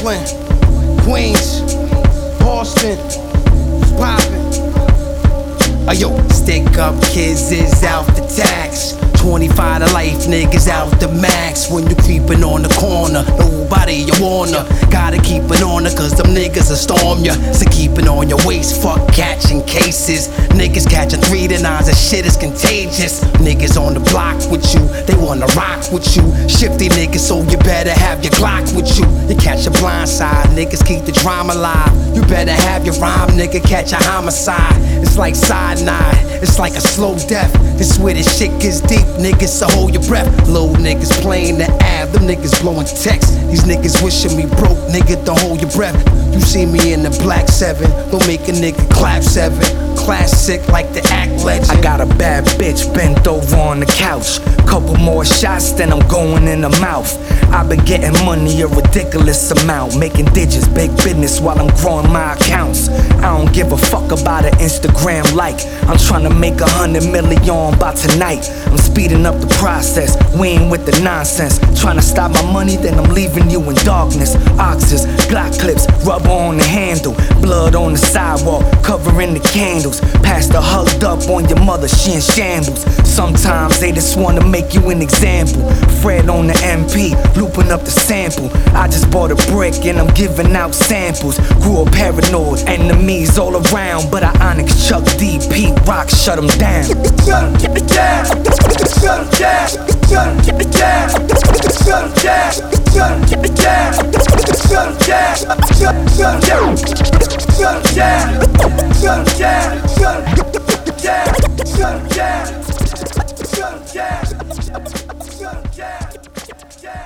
Brooklyn, Queens, Boston, poppin'. Yo, stick up kids is out the tax. 25 to life, niggas out the max. When you creepin' on the corner, nobody you wanna. Gotta keep it on her, cause them niggas will storm ya. So keep it on your waist, fuck catching cases. Niggas catching 3 to 9s, that shit is contagious. Niggas on the block with you, they wanna rock with you. Shifty niggas, so you better have your Glock with you. You catch a blind side, niggas keep the drama alive. You better have your rhyme, nigga, catch a homicide. It's like cyanide, it's like a slow death. This where this shit gets deep, niggas, so hold your breath. Little niggas playing the ab, them niggas blowing text. These niggas wishing me broke, nigga, don't hold your breath. You see me in the black 7, don't make a nigga clap 7. Classic like the act legend. I got a bad bitch bent over on the couch. Couple more shots, then I'm going in the mouth. I've been getting money a ridiculous amount, making digits, big business while I'm growing my accounts. I don't give a fuck about an Instagram like. I'm trying to make 100 million by tonight. I'm speeding up the process, we ain't with the nonsense. Trying to stop my money, then I'm leaving you in darkness. Oxys, Glock clips, rubber on the handle, blood on the sidewalk, covering the candles. Pastor hugged up on your mother, she in shambles. Sometimes they just wanna make you an example. Fred on the MP, looping up the sample. I just bought a brick and I'm giving out samples. Grew up paranoid, enemies all around, but I Onyx, Chuck D, Pete Rock, shut them down. Shut them down, shut them down, shut them down, shut them down, shut them down, shut them down, shut them down, shut them down, shut them down, shut them down, shut them down, shut them down, shut them down.